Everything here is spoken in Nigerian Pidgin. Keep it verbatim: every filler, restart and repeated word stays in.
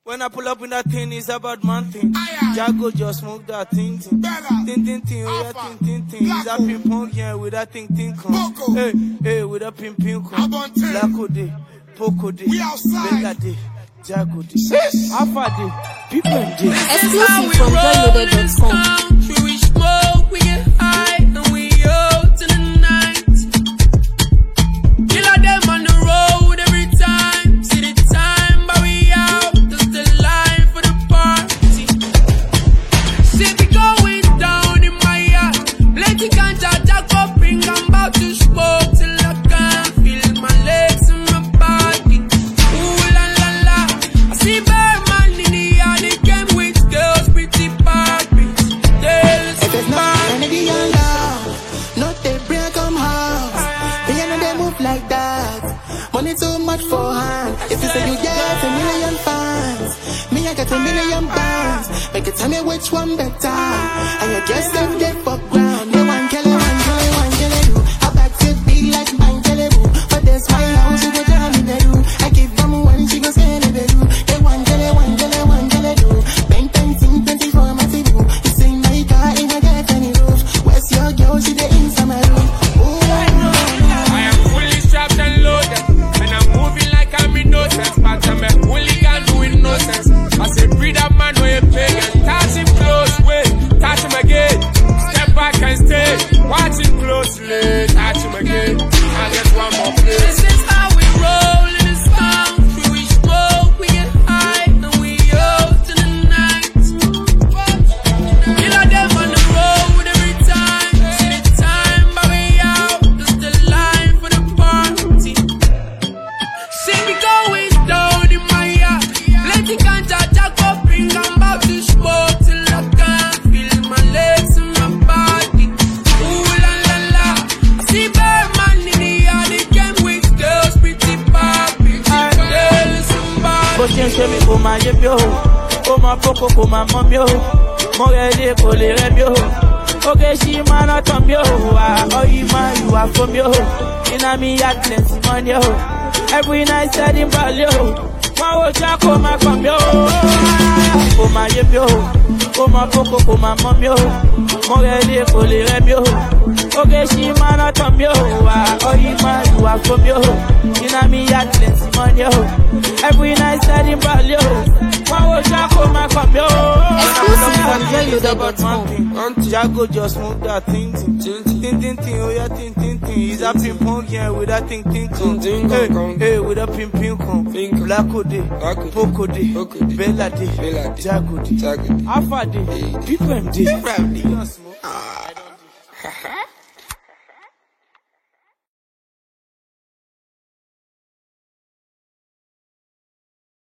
When I pull up in that thing, it's about man thing. Jago just smoke that thing thing. Ting ting ting, oh yeah, ting ting ting. It's a ping pong, yeah, with that thing ting come. Hey, hey, with a ping ping come. Blacko day, Poco day, Bella day, Jago day, Alpha day, people day. Exclusive from joy loaded dot com. We smoke, we get high, and we out in the night. Kill all them on the road every time. See the time, but we out. Just the line for the party. See me going down in my yard. Plenty ganja, jack up, bring. I'm about to smoke till I can't feel my legs and my body. Ooh la la la. I see bad man in the yard. They came with girls, pretty Barbies. If it's not Kennedy and love, not they break come hard. Me and they move like that. Money too much for hand. If you say you get a million fans, me I get a million pounds. Make it tell me which one better. And you guess them get for ground. They want kill it, one kill it, one kill it. I back to be like mine, kill it. But there's my house, you go down in the room. I give them one, she goes in the bedroom. They want kill it, one kill it, one kill it. Bang, bang, sing, twenty-four, my T V. You sing my car in a get any roof. Where's your girl? She the inside my room. Ooh, I know. I am fully strapped and loaded, and I'm moving like I'm in no sense. But I'm a hooligan doing no sense. I say, breathe up, man, where you pay and touch him close, wait, touch him again. Step back and stay, watch him closely, touch him again. I get one more place. This is how we roll in this town. We smoke, we get high, and we out in the night. Kill all them on the road every time. See the time, but we out. Just the line for the party. See me going down in my yard. Plenty ganja, jack up, bring. I'm about to smoke till I can't feel my legs and my body. Ooh la la la. I see bad man in the yard. They came with girls, pretty Barbies. Tell somebody. Bó ṣe ń ṣe mí kò máa yé mi o, ó máa fọ́kọ̀ kò máa mọ́ mi o, mo rẹ̀ lé kò lè rẹ̀ mi o, oge ṣì máa ná tán mi o, ọyí máa yùwà fún mi o, iná mi yá plenty money o, every night setting value o, wọ́n wo já kó máa kàn mi o, kò máa yé mi o, ó máa fọ́kọ̀ kò máa mọ́ mi o, mo rẹ̀ lé kò lè rẹ̀ mi o, oge ṣì máa ná tán mi o, ọyí máa yùwà fún mi o, iná mi yá plenty money o, every night setting value o, wọ́n wo já kó máa kàn mi o. Exclusive from joy loaded dot com. Jago just smoke that thing ting ting ting ting, oh yeah, ting ting ting. He's a ping pong, yeah, with that ting ting ting. Hey, hey, with a ping ping pong. Blacko day, Poco day, Bella day, Jago day, Alpha day, people day.